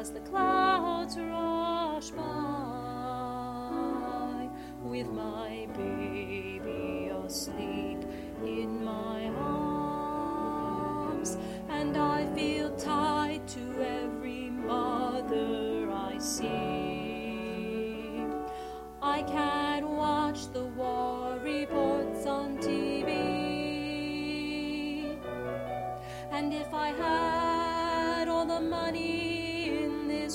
as the clouds rush by, with my baby asleep in my arms, and I feel tied to every mother I see. I can't watch the war reports on TV, and if I had all the money in this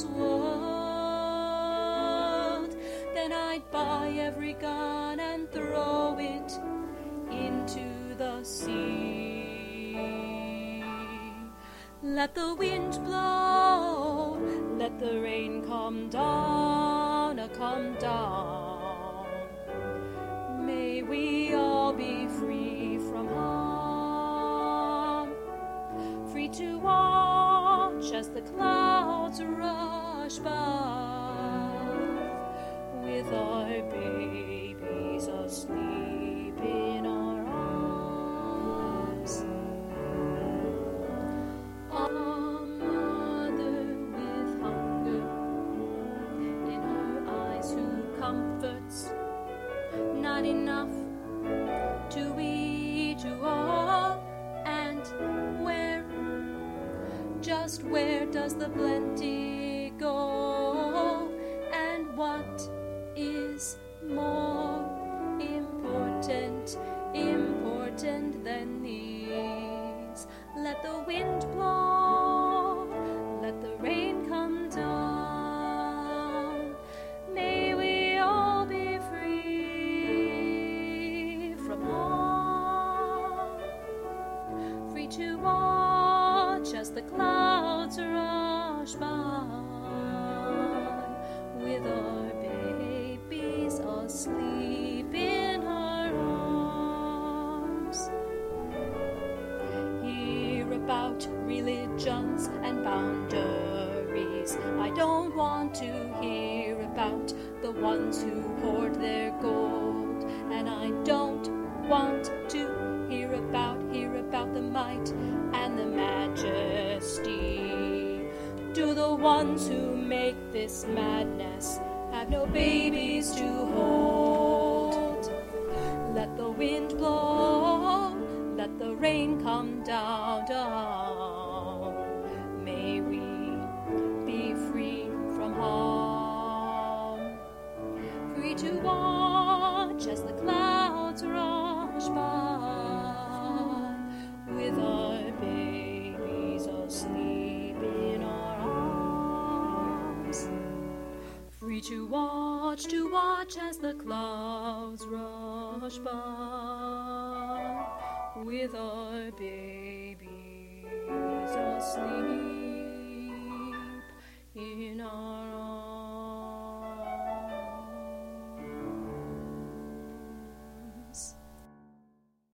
world, then I'd buy every gun and throw it into the sea. Let the wind blow, let the rain come down, come down. May we all be free from harm, free to watch as the clouds rush by, with our babies asleep in our arms. A mother with hunger in her eyes, who comforts, not enough to eat to all, and where, just where does the plenty go, and what is more important than these? Let the wind blow, let the rain come down. May we all be free from harm, free to watch as the clouds rush by, with our babies asleep in our arms. Hear about religions and boundaries. I don't want to hear about the ones who hoard their gold, and I don't want to hear about the might and the majesty. Do the ones who make this madness have no babies to hold? Let the wind blow, let the rain come down, down. May we be free from harm, free to watch as the clouds rush by, with our babies asleep in our arms. Free to watch as the clouds rush by, with our babies asleep in our